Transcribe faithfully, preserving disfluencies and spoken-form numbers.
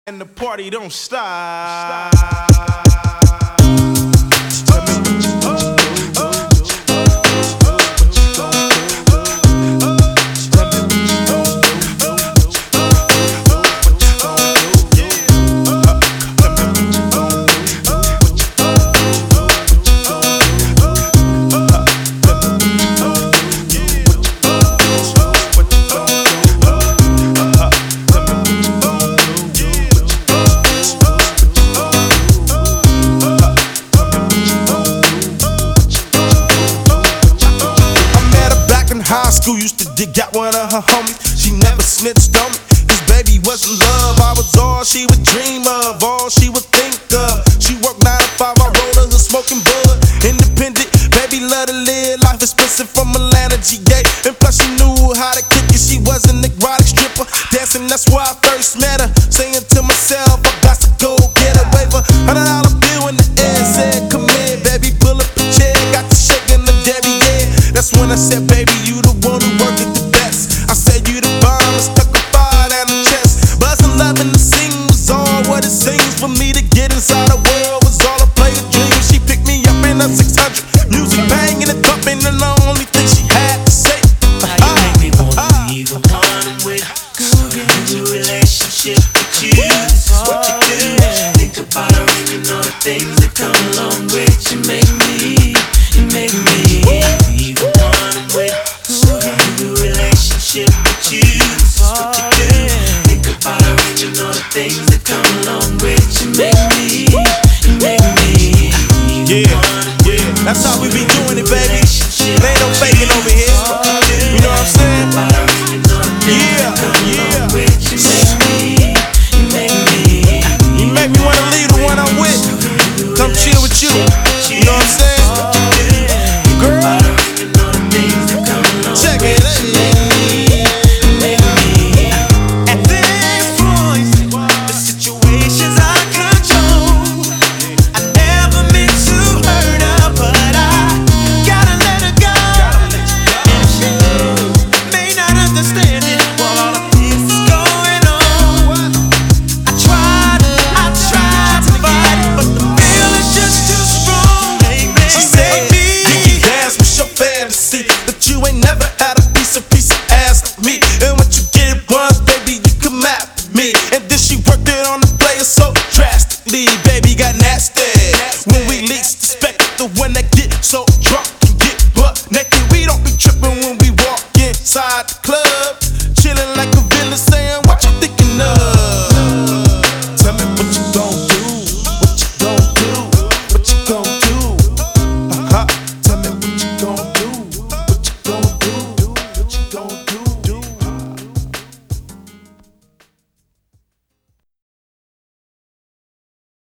And the party don't stop. High school used to dig out one of her homies. She never snitched on me, cause baby was in love. I was all she would dream of, all she would think of. She worked nine to five, I rolled her smoking bud. Independent, baby love to live life expensive from Atlanta, G A. And plus she knew how to kick it, she was an erotic stripper. Dancing, that's where I first met her. Saying to myself, I got to go get a waiver. Hundred dollar bill in the air, said come in, baby, pull up a chair. Got to shaking the Debbie, yeah. That's when I said, baby, you the one who work it the best. I said you the bomb, and stuck a fire down the chest. Buzzing, loving to sing was all what it seems. For me to get inside the world was all a play a dream. She picked me up in a six hundred, music banging and thumping, and the only thing she had to say, now you make me wanna leave the one I'm with. Cause I'm in a relationship with you. This is what you do. Think about her and you know the things that come along with. You make me, you make me leave the one I'm with. So I'm in a relationship with you. This is what you do. Think about her and you know the things that come along with. You make me, you make me leave the yeah, one I'm with. yeah, that's how we be doing it, baby. There ain't no faking over here.